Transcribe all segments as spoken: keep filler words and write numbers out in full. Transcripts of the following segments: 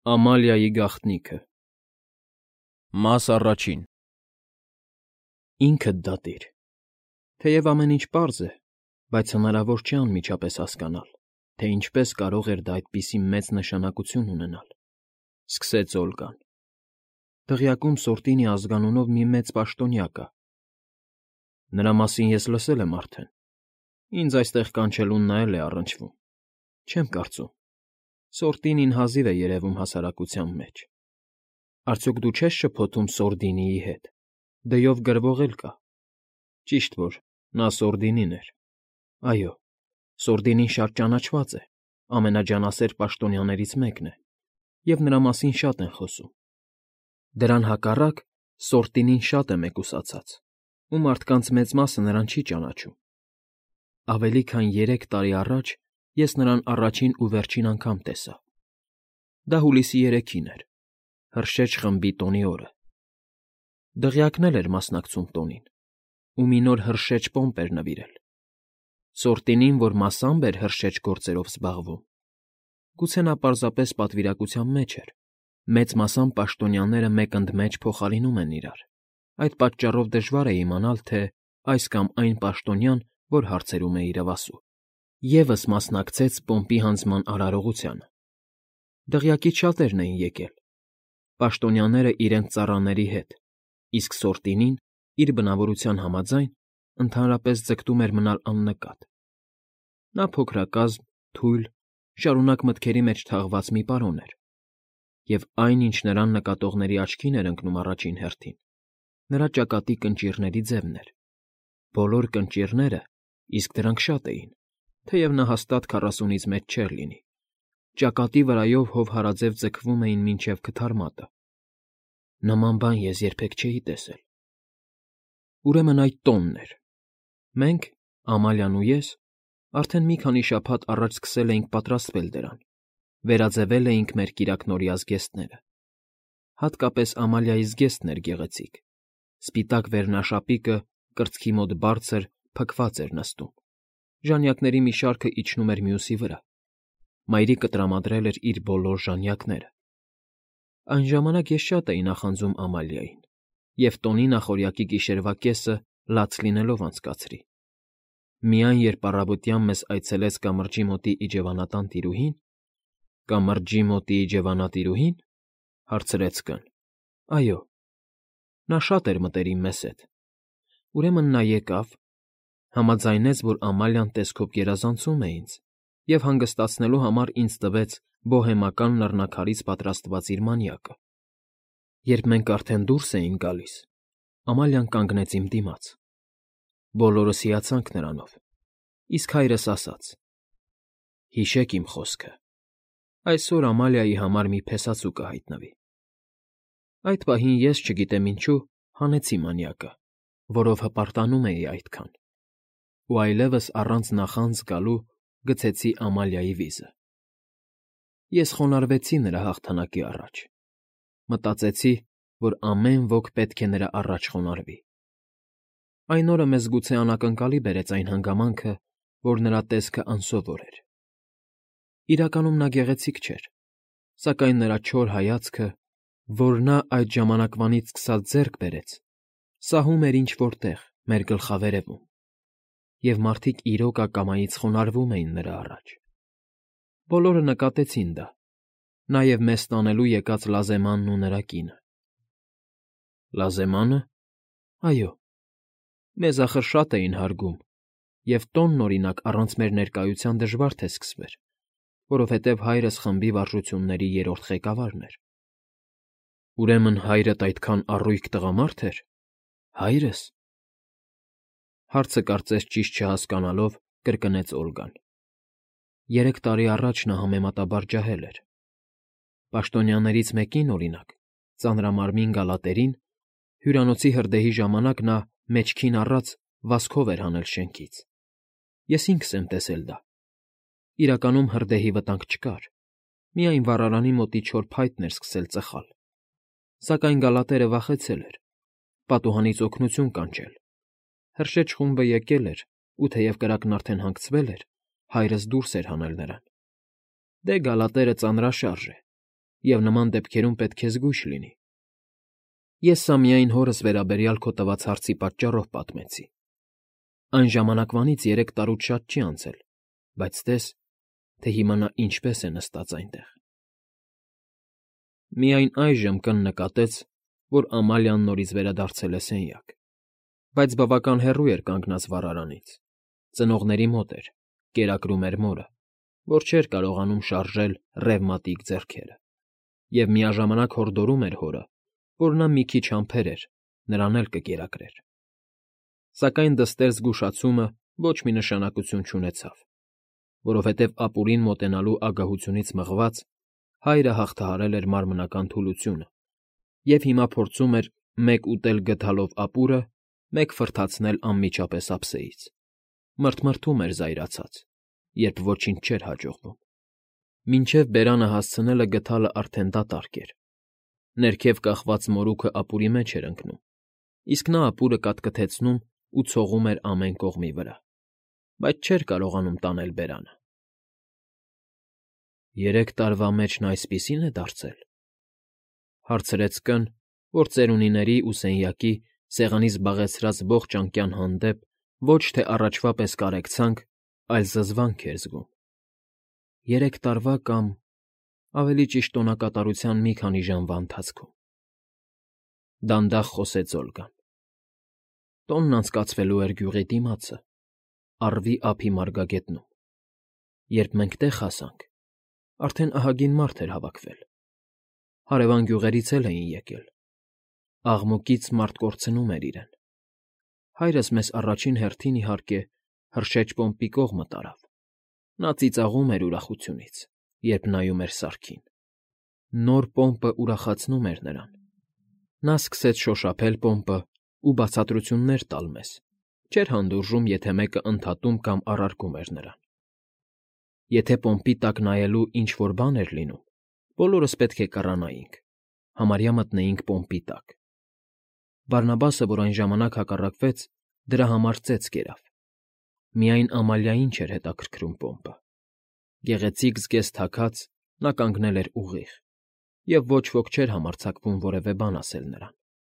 Ամալիայի գաղտնիքը Մաս առաջին Ինքդ դատիր։ Թեև ամեն ինչ պարզ է, բայց հնարավոր չէ անմիջապես հասկանալ, թե ինչպես կարող էր դա այդպիսի մեծ նշանակություն ունենալ,֊ սկսեց Օլգան։ Դղյակում Սորտինի ազգանունով մի մեծ պաշտոնյա կա։ Նրա մասին ես լսել եմ արդեն։ Ինձ այստեղ կանչելուն նա էլ է առնչվում։ Չեմ կարծում։ Սորտինին հազիվ է երևում հասարակության մեջ։ Արդյոք դու չես շփոթում Սորդինիի հետ։ Դյով գրվող էլ կա։ Ճիշտ որ նա Սորդինին էր։ Այո, Սորդինին շատ ճանաչված է, ամենաջանասեր պաշտոնյաներից մեկն է, և նրա մասին շատ են խոսում։ Դրան հակառակ Սորտինին շատ է մեկուսացած, ու մարդկանց մեծ մասը նրան չի ճանաչում։ Ավելի քան երեք տարի առաջ ես նրան առաջին ու վերջին անգամ տեսա։ Դա հուլիսի երեքին էր, հրշեջ խմբի տոնի օրը։ Դղյակն էլ էր մասնակցում տոնին, ու մի նոր հրշեջ պոմպ էր նվիրել։ Սորտինին, որ մասամբ էր հրշեջ գործերով զբաղվում, գուցե նա պարզապես պատվիրակության մեջ էր, մեծ մասամբ պաշտոնյաները մեկընդմեջ փոխարինում են իրար, այդ պատճառով դժվար է իմանալ, թե այս կամ այն պաշտոնյան, որ հարցերում է իրավասու, ևս մասնակցեց պոմպի հանձնման արարողությանը։ Դղյակից շատերն էին եկել, պաշտոնյաները իրենց ծառաների հետ, իսկ Սորտինին, իր բնավորության համաձայն, ընդհանրապես ձգտում էր մնալ աննկատ։ Նա փոքրակազմ, թույլ, շարունակ մտքերի մեջ թաղված մի պարոն էր, և այն, ինչ նրան նկատողների աչքին էր ընկնում առաջին հերթին, նրա ճակատի կնճիռների ձևն էր։ Բոլոր կնճիռները, իսկ դրանք շատ էին, թեև նա հաստատ քառասունից մեծ չէր լինի, ճակատի վրայով հովհարաձև ձգվում էին մինչև քթարմատը։ Նման բան ես երբեք չէի տեսել։ Ուրեմն այդ տոնն էր։ Մենք, Ամալիան ու ես, արդեն մի քանի շաբաթ առաջ սկսել էինք պատրաստվել դրան, վերաձևել էինք մեր կիրակնօրյա զգեստները։ Հատկապես Ամալիայի զգեստն էր գեղեցիկ։ Սպիտակ վերնաշապիկը կրծքի մոտ բարձր, փքված էր նստում։ Ժանյակների մի շարքը իջնում էր մյուսի վրա։ Մայրիկը տրամադրել էր իր բոլոր ժանյակները։ Այն ժամանակ ես շատ էի նախանձում Ամալիային, և տոնի նախօրյակի գիշերվա կեսը լաց լինելով անցկացրի։ Միայն երբ առավոտյան մեզ այցելեց կամրջի մոտի իջևանատան տիրուհին։ Կամրջի մոտի իջևանատիրուհի՞ն,֊ հարցրեց կն։ Այո։ Նա շատ էր մտերիմ մեզ հետ։ Ուրեմն նա եկավ, համաձայնեց, որ Ամալիան տեսքով գերազանցում է ինձ, և հանգստացնելու համար ինձ տվեց բոհեմական նռնաքարից պատրաստված իր մանյակը։ Երբ մենք արդեն դուրս էինք գալիս, Ամալիան կանգնեց իմ դիմաց։ Բոլորս հիացանք նրանով, իսկ հայրս ասաց. «Հիշեք իմ խոսքը, այսօր Ամալիայի համար մի փեսացու կհայտնվի»։ Այդ պահին ես, չգիտեմ ինչու, հանեցի մանյակը, որով հպարտանում էի այդքան, ու այլևս առանց նախանձ գալու գցեցի Ամալիայի վիզը։ Ես խոնարհվեցի նրա հաղթանակի առաջ։ Մտածեցի, որ ամեն ոք պետք է նրա առաջ խոնարհվի։ Այն օրը մեզ գուցե անակնկալի բերեց այն հանգամանքը, որ նրա տեսքը անսովոր էր։ Իրականում նա գեղեցիկ չէր, սակայն նրա չոր հայացքը, որ նա այդ ժամանակվանից սկսած ձեռք բերեց, սահում էր ինչ֊որ տեղ, մեր գլխավերևում, և մարդիկ իրոք ակամայից խոնարհվում էին նրա առաջ։ Բոլորը նկատեցին դա, նաև մեզ տանելու եկած Լազեմանն ու նրա կինը։ Լազեմա՞նը։ Այո։ Մեզ ախր շատ էին հարգում, և տոնն, օրինակ, առանց մեր ներկայության դժվար թե սկսվեր, որովհետև հայրս խմբի վարժությունների երրորդ ղեկավարն էր։ Ուրեմն հայրդ այդքան առույգ տղամա՞րդ էր։ Հայրս։ Հարցը կարծես ճիշտ չհասկանալով, կրկնեց Օլգան։ Երեք տարի առաջ նա համեմատաբար ջահել էր։ Պաշտոնյաներից մեկին, օրինակ, ծանրամարմին Գալատերին, հյուրանոցի հրդեհի ժամանակ նա մեջքին առած վազքով էր հանել շենքից։ Ես ինքս եմ տեսել դա։ Իրականում հրդեհի վտանգ չկար, միայն վառարանի մոտի չոր փայտն էր սկսել ծխալ։ Սակայն Գալատերը վախեցել էր, պատուհանից օգնություն կանչել։ Հրշեջ խումբը եկել էր, ու թեև կրակն արդեն հանգցվել էր, հայրս դուրս էր հանել նրան։ Դե Գալատերը ծանրաշարժ է, և նման դեպքերում պետք է զգույշ լինի։ Ես սա միայն հորս վերաբերյալ քո տված հարցի պատճառով պատմեցի։ Այն ժամանակվանից երեք տարուց շատ չի անցել, բայց տես, թե հիմա նա ինչպես է նստած այնտեղ։ Միայն այժմ Կն նկատեց, որ Ամալիան նորից վերադարձել է սենյակ, բայց բավական հեռու էր կանգնած վառարանից, ծնողների մոտ էր, կերակրում էր մորը, որ չէր կարողանում շարժել ռևմատիկ ձեռքերը, և միաժամանակ հորդորում էր հորը, որ նա մի քիչ համբեր էր, նրան էլ կկերակրեր։ Սակայն դստեր զգուշացումը ոչ մի նշանակություն չունեցավ, որովհետև ապուրին մոտենալու ագահությունից մղված, հայրը հաղթահարել էր մարմնական թուլությունը և հիմա փորձում էր մեկ ուտել գդալով ապուրը, մեկ ֆռթացնել անմիջապես ափսեից, մռթմռթում էր զայրացած, երբ ոչինչ չէր հաջողվում։ Մինչև բերանը հասցնելը գդալը արդեն դատարկ էր, ներքև կախված մորուքը ապուրի մեջ էր ընկնում, իսկ նա ապուրը կատկթեցնում ու ցողում էր ամեն կողմի վրա, բայց չէր կարողանում տանել բերանը։ Երեք տարվա մեջ նա այսպիսի՞ն է դարձել,֊ հարցրեց Կն, որ ծերունիների ու սենյակի, սեղանի զբաղեցրած ողջ անկյան հանդեպ ոչ թե առաջվա պես կարեկցանք, այլ զզվանք էր զգում։ Երեք տարվա կամ, ավելի ճիշտ, տոնակատարության մի քանի ժամվա ընթացքում,֊ դանդաղ խոսեց Օլգան։ Տոնն անցկացվելու էր գյուղի դիմացը, առվի ափի մարգագետնում։ Երբ մենք տեղ հասանք, արդեն ահագին մարդ էր հավաքվել, հարևան գյուղերից էլ էին եկել, աղմուկից մարդ կորցնում էր իրեն։ Հայրս մեզ առաջին հերթին, իհարկե, հրշեջ պոմպի կողմը տարավ, նա ծիծաղում էր ուրախությունից, երբ նայում էր Սարքին։ Նոր պոմպը ուրախացնում էր նրան։ Նա սկսեց շոշափել պոմպը ու բացատրություններ տալ մեզ, չէր հանդուրժում, եթե մեկը ընդհատում կամ առարկում էր նրան։ Եթե պոմպի տակ նայելու ինչ֊որ բան էր լինում, բոլորս պետք է կռանայինք, համարյա մտնեինք պոմպի տակ։ Բարնաբասը, որ այն ժամանակ հակառակվեց, դրա համար ծեծ կերավ։ Միայն Ամալիային չէր հետաքրքրում պոմպը։ Գեղեցիկ զգեստ հագած, նա կանգնել էր ուղիղ, և ոչ ոք չէր համարձակվում որևէ բան ասել նրան։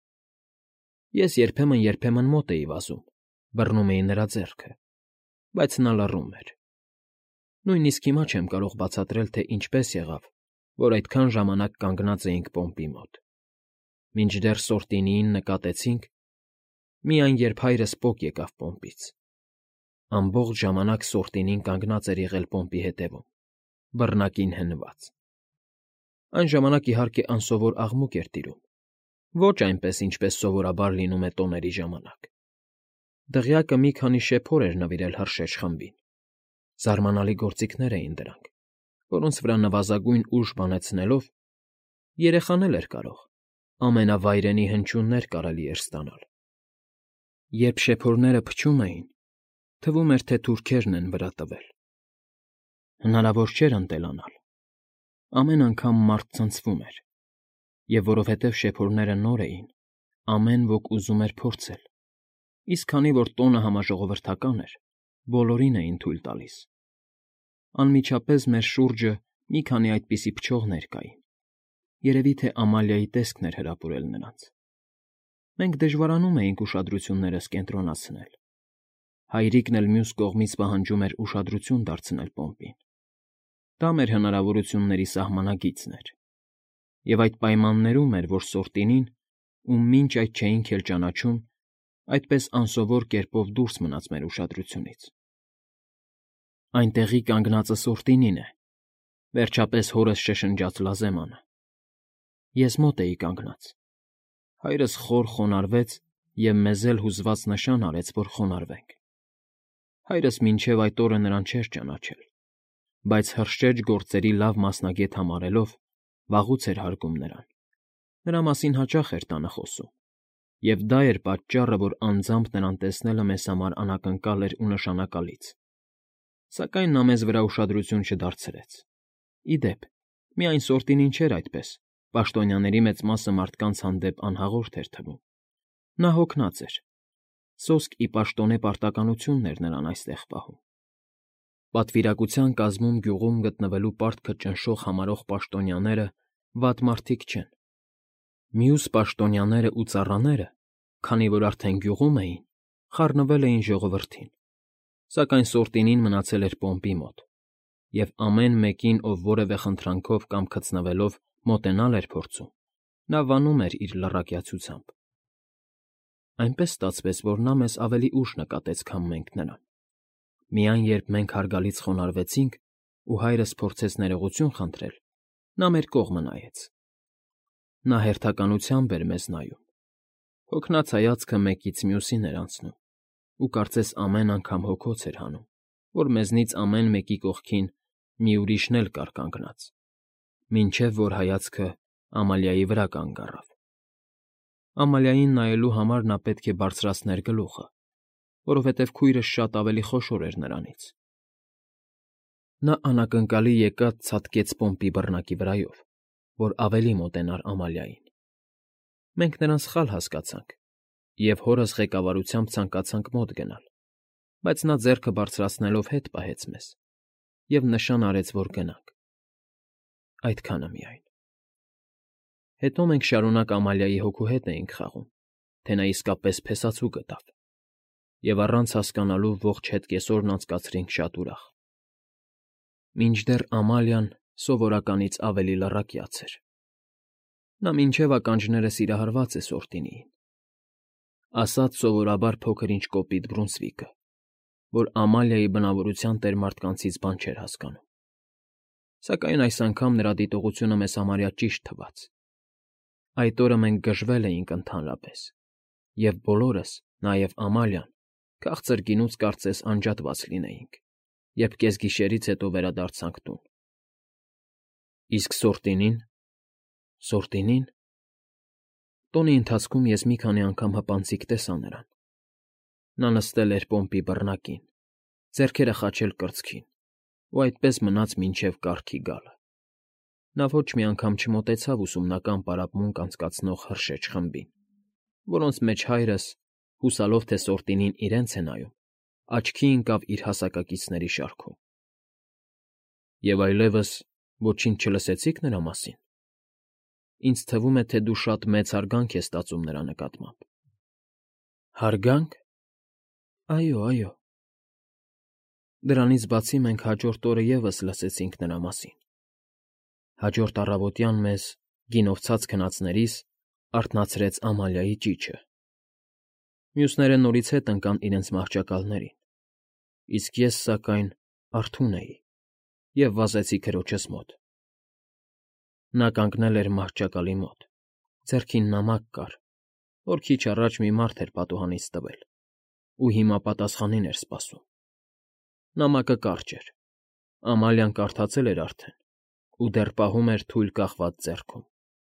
Ես երբեմն֊երբեմն մոտ էի վազում, բռնում էի նրա ձեռքը, բայց նա լռում էր։ Նույնիսկ հիմա չեմ կարող բացատրել, թե ինչպես եղավ, որ այդքան ժամանակ կանգնած էինք պոմպի մոտ, մինչդեռ սորտինիին նկատեցինք, միայն երբ հայրս պոկ եկավ պոմպից։ Ամբողջ ժամանակ սորտինին կանգնած էր եղել պոմպի հետևում, բռնակին հենված։ Այն ժամանակ, իհարկե, անսովոր աղմուկ էր տիրում, ոչ այնպես, ինչպես սովորաբար լինում է տոների ժամանակ։ Դղյակը մի քանի շեփոր էր նվիրել հրշեջ խմբին։ Զարմանալի գործիքներ էին դրանք, որոնց վրա նվազագույն ուժ բանեցնելով, երեխան էլ էր կարող, ամենավայրենի հնչյուններ կարելի էր ստանալ։ Երբ շեփորները փչում էին, թվում էր, թե թուրքերն են վրա տվել։ Հնարավոր չէր ընտելանալ։ Ամեն անգամ մարդ ցնցվում էր, և որովհետև շեփորները նոր էին, ամեն ոք ուզում էր փորձել, իսկ քանի որ տոնը համաժողովրդական էր, բոլորին էին թույլ տալիս։ Անմիջապես մեր շուրջը մի քանի այդպիսի փչողներ կային, երևի թե Ամալիայի տեսքն էր հրապուրել նրանց։ Մենք դժվարանում էինք ուշադրություններս կենտրոնացնել։ Հայրիկն էլ մյուս կողմից պահանջում էր ուշադրություն դարձնել պոմպին։ Դա մեր հնարավորությունների սահմանագիծն էր։ Եվ այդ պայմաններում էր, որ սորտինին, ում մինչ այդ չէինք էլ ճանաչում, այդպես անսովոր կերպով դուրս մնաց մեր ուշադրությունից։ Այնտեղի կանգնածը սորտինին է,֊ վերջապես հորս շշնջաց Լազեմանը։ Ես մոտ էի կանգնած։ Հայրս խոր խոնարհվեց և մեզ էլ հուզված նշան արեց, որ խոնարհվենք։ Հայրս մինչև այդ օրը նրան չէր ճանաչել, բայց հրշեջ գործերի լավ մասնագետ համարելով, վաղուց էր հարգում նրան։ Նրա մասին հաճախ էր տանը խոսում, և դա էր պատճառը, որ անձամբ նրան տեսնելը մեզ համար անակնկալ էր ու նշանակալից։ Սակայն նա մեզ վրա ուշադրություն չդարձրեց։ Ի դեպ, միայն սորտինին չէր այդպես, պաշտոնյաների մեծ մասը մարդկանց հանդեպ անհաղորդ էր թվում։ Նա հոգնած էր։ Սոսկ ի պաշտոնե պարտականությունն էր նրան այստեղ պահում։ Պատվիրակության կազմում գյուղում գտնվելու պարտքը ճնշող համարող պաշտոնյաները Վատ մարդիկ չեն։ Մյուս պաշտոնյաները ու ծառաները, քանի որ արդեն գյուղում էին, խառնվել էին ժողովրդին, սակայն սորտինին մնացել էր պոմպի մոտ, և ամեն մեկին, ով որևէ խնդրանքով կամ քծնվելով մոտենալ էր փորձում, նա վանում էր իր լռակյացությամբ։ Այնպես ստացվեց, որ նա մեզ ավելի ուշ նկատեց, քան մենք նրան։ Միայն երբ մենք հարգալից խոնարհվեցինք ու հայրս փորձեց ներողություն խնդրել, նա մեր կողմը նայեց։ Նա հերթականությամբ էր մեզ նայում, հոգնած հայացքը մեկից մյուսին էր անցնում ու կարծես ամեն անգամ հոգոց էր հանում, որ մեզնից ամեն մեկի կողքին մի ուրիշն էլ կար կանգնած, մինչև որ հայացքը Ամալիայի վրա կանգ առավ։ Ամալիային նայելու համար նա պետք է բարձրացներ գլուխը, որովհետև քույրս շատ ավելի խոշոր էր նրանից։ Նա անակնկալի եկած ցատկեց պոմպի բռնակի վրայով, որ ավելի մոտենար Ամալիային։ Մենք նրան սխալ հասկացանք և հորս ղեկավարությամբ ցանկացանք մոտ գնալ, բայց նա ձեռքը բարձրացնելով հետ պահեց մեզ և նշան արեց, որ գնանք։ Այդքանը միայն։ Հետո մենք շարունակ Ամալիայի հոգու հետ էինք խաղում, թե նա իսկապես փեսացու գտավ, և առանց հասկանալու ողջ հետկեսօրն անցկացրինք շատ ուրախ։ Մինչդեռ Ամալիան սովորականից ավելի լռակյաց էր։ Նա մինչև ականջները սիրահարված է սորտինիին, ասաց սովորաբար փոքր֊ինչ կոպիտ Բրունսվիկը, որ Ամալիայի բնավորության տեր մարդկանցից բան չէր հասկանում։ Սակայն այս անգամ նրա դիտողությունը մեզ համարյա ճիշտ թվաց։ Այդ օրը մենք գժվել էինք ընդհանրապես, և բոլորս, նաև Ամալիան, քաղցր գինուց կարծես անջատված լինեինք, երբ կեսգիշերից հետո վերադարձանք տուն։ Իսկ Սորտինին… Սորտինին… Տոնի ընթացքում ես մի քանի անգամ հպանցիկ տեսա նրան։ Նա նստել էր պոմպի բռնակին, ձեռքերը խաչել կրծքին ու այդպես մնաց մինչև կառքի գալը։ Նա ոչ մի անգամ չմոտեցավ ուսումնական պարապմունք անցկացնող հրշեջ խմբին, որոնց մեջ հայրս, հուսալով, թե Սորտինին իրենց է նայում, աչքի ընկավ իր հասակակիցների շարքում։ Եվ այլևս ոչինչ չլսեցի՞ք նրա մասին։ Ինձ թվում է, թե դու շատ մեծ հարգանք ես տածում նրա նկատմամբ։ Հարգա՞նք։ Այո, այո։ Դրանից բացի մենք հաջորդ օրը ևս լսեցինք նրա մասին։ Հաջորդ առավոտյան մեզ, գինով ցած քնածներիս, արթնացրեց Ամալիայի ճիչը։ Մյուսները նորից հետ ընկան իրենց մահճակալներին, իսկ ես, սակայն, արթուն էի և վազեցի քրոջս մոտ։ Նա կանգնել էր մահճակալի մոտ, ձեռքին նամակ կար, որ քիչ առաջ մի մարդ էր պատուհանից տվել ու հիմա պատասխանին էր սպասում։ Նամակը կարճ էր, Ամալիան կարդացել էր արդեն ու դեռ պահում էր թույլ կախված ձեռքում։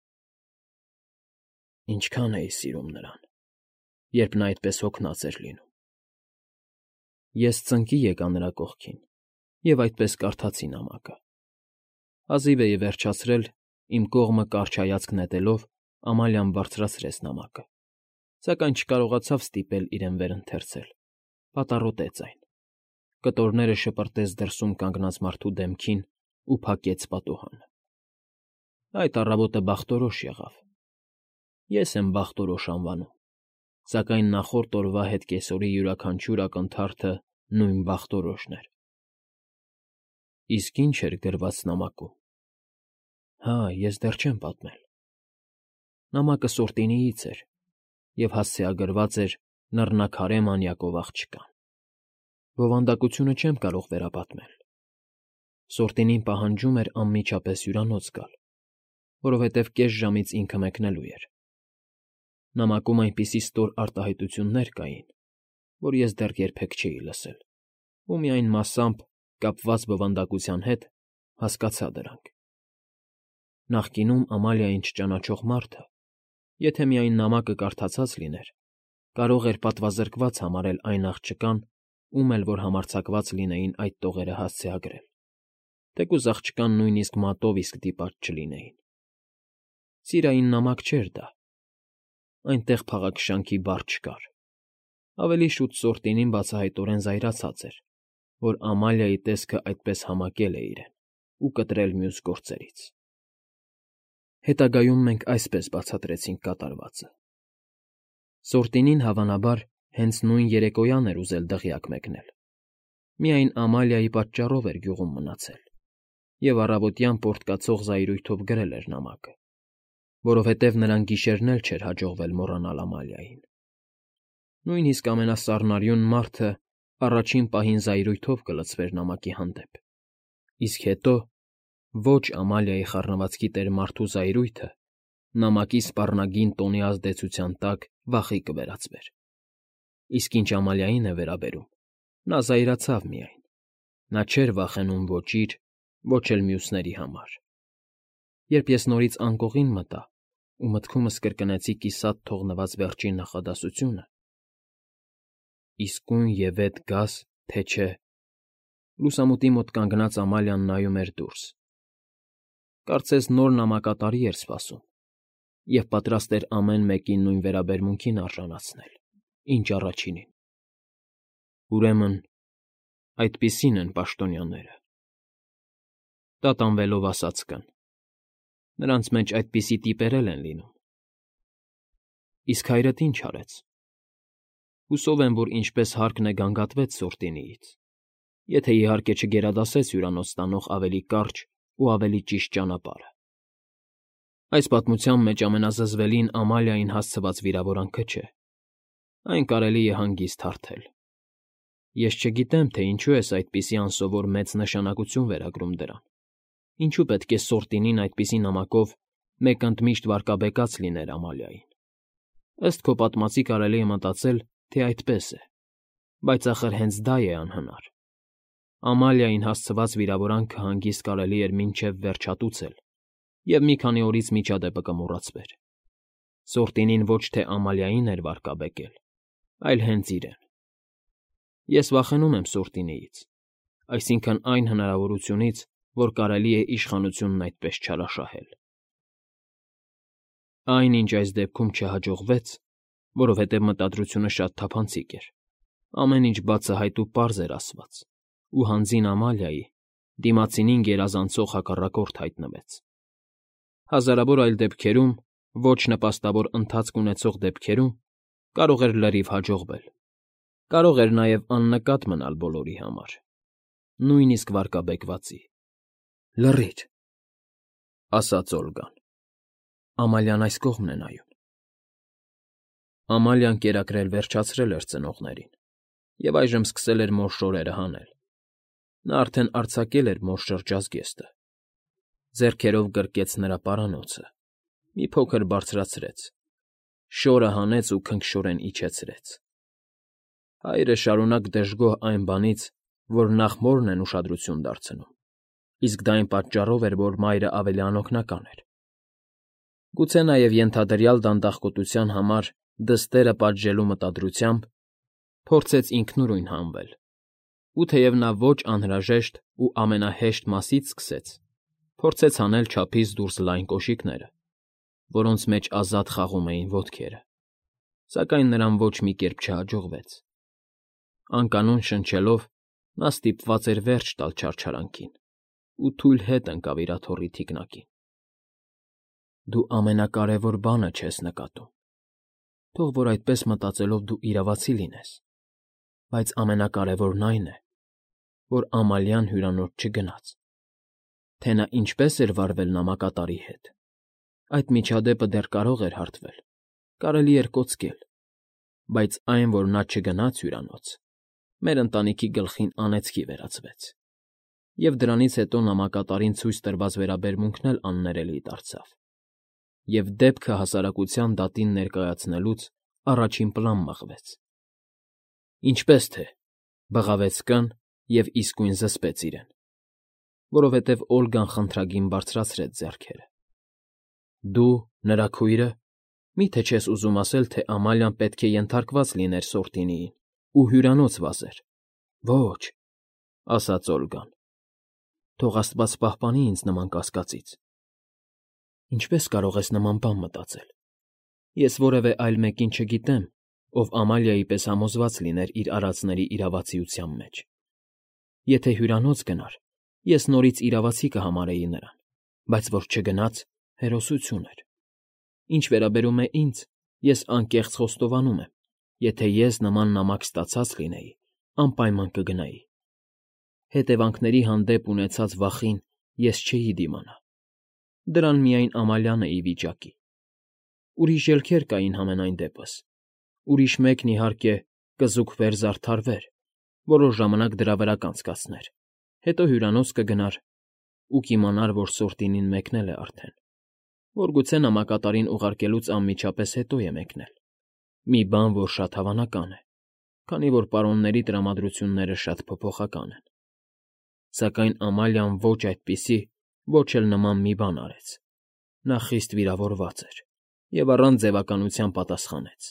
Ինչքան էի սիրում նրան, երբ նա այդպես հոգնած էր լինում։ Ես ծնկի եկա նրա կողքին և այդպես կարդացի նամակը։ Հազիվ էի վերջացրել, իմ կողմը կարճ հայացք նետելով, Ամալիան բարձրացրեց նամակը, սակայն չկարողացավ ստիպել իրեն վերընթերցել, պատառոտեց այն, կտորները շպրտեց դրսում կանգնած մարդու դեմքին ու փակեց պատուհանը։ Այդ առավոտը բախտորոշ եղավ։ Ես եմ բախտորոշ անվանում, սակայն նախորդ օրվա հետ կեսօրի յուրաքանչյուր ակնթարթը նույն բախտորոշն էր։ Իսկ ի՞նչ էր գրված նամակում։ Հա, ես դեռ չեմ պատմել։ Նամակը Սորտինիից էր և հասցեագրված էր նռնակարե մանյակով աղջկան։ Բովանդակությունը չեմ կարող վերապատմել։ Սորտինին պահանջում էր անմիջապես հյուրանոց գալ, որովհետև կես ժամից ինքը մեկնելու էր։ Նամակում այնպիսի ստոր արտահայտություններ կային, որ ես դեռ երբեք չէի լսել, ու միայն մասամբ, կապված բովանդակության հետ, հասկացա դրանք։ Նախկինում Ամալիային չճանաչող մարդը, եթե միայն նամակը կարդացած լիներ, կարող էր պատվազրկված համարել այն աղջկան, ում էլ որ համարձակված լինեին այդ տողերը հասցեագրել, թեկուզ աղջկան նույնիսկ մատով իսկ դիպած չլինեին։ Սիրային նամակ չէր դա։ Այնտեղ փաղաքշանքի բառ չկար։ Ավելի շուտ Սորտինին բացահայտորեն զայրացած էր, որ Ամալիայի տեսքը այդպես համակել է իրեն ու կտրել մյուս գործերից։ Հետագայում մենք այսպես բացատրեցինք կատարվածը. Սորտինին հավանաբար հենց նույն երեկոյան էր ուզել դղյակ մեկնել, միայն Ամալիայի պատճառով էր գյուղում մնացել և առավոտյան պոռթկացող զայրույթով գրել էր նամակը, որովհետև նրան գիշերն էլ չէր հաջողվել մոռանալ Ամալիային։ Նույնիսկ ամենասառնարյուն մարդը առաջին պահին զայրույթով կլցվեր նամակի հանդեպ, իսկ հետո ոչ Ամալիայի խառնվածքի տեր մարդու զայրույթը նամակի սպառնագին տոնի ազդեցության տակ վախի կվերածվեր։ Իսկ ինչ Ամալիային է վերաբերում, նա զայրացավ միայն, նա չէր վախենում ոչ իր, ոչ էլ մյուսների համար։ Երբ ես նորից անկողին մտա ու մտքումս կրկնեցի կիսատ թողնված վերջին նախադասությունը. «Իսկույն ևեթ գաս, թե չէ», լուսամուտի մոտ կանգնած Ամալիան նայում էր դուրս։ Կարծես նոր նամակատարի էր սպասում և պատրաստ էր ամեն մեկին նույն վերաբերմունքին արժանացնել, ինչ առաջինին։ Ուրեմն, այդպիսին են պաշտոնյաները, տատանվելով ասաց կն, նրանց մեջ այդպիսի տիպեր էլ են լինում։ Իսկ հայրդ ինչ արեց։ Հուսով եմ, որ ինչպես հարկն է գանգատվեց Սորտինիից, եթե իհարկե չգերադասեց հյուրանոց տանող ավելի կարճ ու ավելի ճիշտ ճանապարհը։ Այս պատմության մեջ ամենազզվելին Ամալիային հասցված վիրավորանքը չէ, այն կարելի է հանգիստ հարթել։ Ես չգիտեմ, թե ինչու ես այդպիսի անսովոր մեծ նշանակություն վերագրում դրան, ինչու պետք է Սորտինին այդպիսի նամակով մեկ ընդմիշտ վարկաբեկած լիներ Ամալիային։ Ըստ քո պատմածի կարելի է մտածել, թե այդպես է, բայց ախր հենց դա է անհնար։ Ամալիային հասցված վիրավորանքը հանգիստ կարելի էր մինչև վերջ հատուցել, և մի քանի օրից միջադեպը կմոռացվեր։ Սորտինին ոչ թե Ամալիային էր վարկաբեկել, այլ հենց իրեն։ Ես վախենում եմ Սորտինիից, այսինքն այն հնարավորությունից, որ կարելի է իշխանությունն այդպես չարաշահել։ Այն, ինչ այս դեպքում չհաջողվեց, որովհետև մտադրությունը շատ թափանցիկ էր, ամեն ինչ բացահայտ ու պարզ էր ասված, ու հանձին Ամալիայի դիմացինին գերազանցող հակառակորդ հայտնվեց։ Հազարավոր այլ դեպքերում, ոչ նպաստավոր ընթացք ունեցող դեպքերում կարող էր լրիվ հաջողվել, կարող էր նաև աննկատ մնալ բոլորի համար, նույնիսկ վարկաբեկվածի։ Լռի՛ր, ասաց Օլգան։ Ամալիան այս կողմն է նայում։ Ամալիան կերակրել վերջացրել էր ծնողներին և այժմ սկսել էր մոր շորերը հանել։ Նա արդեն արձակել էր մոր շրջազգեստը, ձեռքերով գրկեց նրա պարանոցը, մի փոքր բարձրացրեց, շորը հանեց ու քնքշորեն իջեցրեց։ Հայրը շարունակ դժգոհ այն բանից, որ նախ մորն են ուշադրություն դարձնում, իսկ դա այն պատճառով էր, որ մայրը ավելի անօգնական էր։ Գուցե նաև ենթադրյալ դանդաղկոտության համար դստերը պատժելու մտադրությամբ փորձեց ինքնուրույն հանվել, ու թեև նա ոչ անհրաժեշտ ու ամենահեշտ մասից սկսեց, փորձեց հանել չափից դուրս լայն կոշիկները, որոնց մեջ ազատ խաղում էին ոտքերը, սակայն նրան ոչ մի կերպ չհաջողվեց։ Անկանոն շնչելով՝ նա ստիպված էր վերջ տալ չարչարանքին ու թույլ հետ ընկավ իր աթոռի թիկնակին։ Դու ամենակարևոր բանը չես նկատում, թող որ այդպես մտածելով դու իրավացի լինես, բայց ամենակարևորն այն է, որ Ամալիան հյուրանոց չգնաց, թե նա ինչպես էր վարվել նամակատարի հետ։ Այդ միջադեպը դեռ կարող էր հարթվել, կարելի էր կոծկել, բայց այն, որ նա չգնաց հյուրանոց, մեր ընտանիքի գլխին անեծքի վերածվեց, և դրանից հետո նամակատարին ցույց տրված վերաբերմունքն էլ աններելի դարձավ, և դեպքը հասարակության դատին ներկայացնելուց առաջին պլան մղվեց։ Ինչպես թե, բղավեց կն և իսկույն զսպեց իրեն, որովհետև Օլգան խնդրագին բարձրացրեց ձեռքերը։ Դու, նրա քույրը, մի՞թե չես ուզում ասել, թե Ամալիան պետք է ենթարկված լիներ Սորտինիին ու հյուրանոց վազեր։ Ոչ, ասաց Օլգան, թող աստված պահպանի ինձ նման կասկածից։ Ինչպես կարող ես նման բան մտածել։ Ես որևէ այլ մեկին չգիտեմ, ով Ամալիայի պես համոզված լիներ իր արածների իրավացիության մեջ։ Եթե հյուրանոց գնար, ես նորից իրավացի կհամարեի նրան, բայց որ չգնաց, Հերոսություն էր։ Ինչ վերաբերում է ինձ, ես անկեղծ խոստովանում եմ, եթե ես նման նամակ ստացած լինեի, անպայման կգնայի։ Հետևանքների հանդեպ ունեցած վախին ես չէի դիմանա։ Դրան միայն Ամալիան է ի վիճակի։ Ուրիշ ելքեր կային համենայն դեպս։ Ուրիշ մեկն, իհարկե, կզուգվեր, զարդարվեր, որոշ ժամանակ դրա վրա կանցկացներ, հետո հյուրանոց կգնար ու կիմանար, որ սորտինին մեկնել է արդեն, որ գուցե նամակատարին ուղարկելուց անմիջապես հետո է մեկնել, մի բան, որ շատ հավանական է, քանի որ պարոնների տրամադրությունները շատ փոփոխական են։ Սակայն Ամալիան ոչ այդպիսի, ոչ էլ նման մի բան արեց։ Նա խիստ վիրավորված էր և առանց ձևականության պատասխանեց.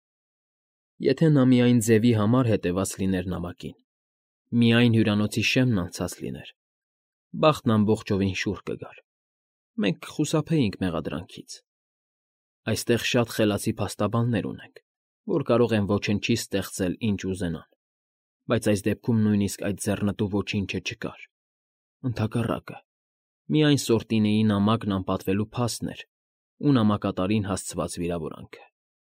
Եթե նա միայն ձևի համար հետևած լիներ նամակին, միայն հյուրանոցի շեմն անցած լիներ, բախտն ամբողջովին շուռ կգար, մենք կխուսափեինք մեղադրանքից։ Այստեղ շատ խելացի փաստաբաններ ունենք, որ կարող են ոչնչի ստեղծել, ինչ ուզենան, բայց այս դեպքում նույնիսկ այդ ձեռնտու ոչինչը չկար։ Ընդհակառակը, միայն սորտինեի նամակն անպատվելու փաստն էր ու նամակատարին հասցված վիրավորանքը։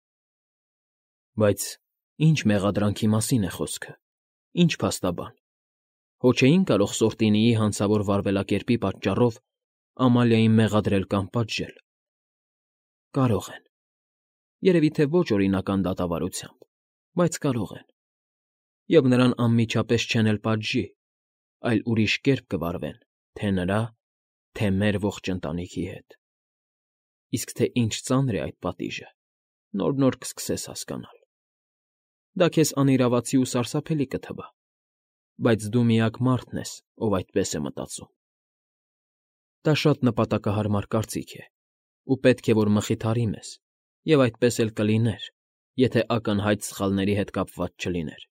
Բայց ի՞նչ մեղադրանքի մասին է խոսքը, ի՞նչ փաստաբան։ Հո չէին կարող սորտինեի հանցավոր վարվելակերպի պատճառով Ամալիային մեղադրել կամ պատժել։ Կարող են։ Երևի թե ոչ օրինական դատավարությամբ, բայց կարող են։ Եվ նրան անմիջապես չեն էլ պատժի, այլ ուրիշ կերպ կվարվեն թե՛ նրա, թե՛ մեր ողջ ընտանիքի հետ։ Իսկ թե ինչ ծանր է այդ պատիժը, նոր֊նոր կսկսես հասկանալ։ Դա քեզ անիրավացի ու սարսափելի կթվա, բայց դու միակ մարդն ես, ով այդպես է մտածում։ Դա շատ նպատակահարմար կարծիք է, ու պետք է, որ մխիթարի մեզ, և այդպես էլ կլիներ, եթե ակնհայտ սխալների հետ կապված չլիներ։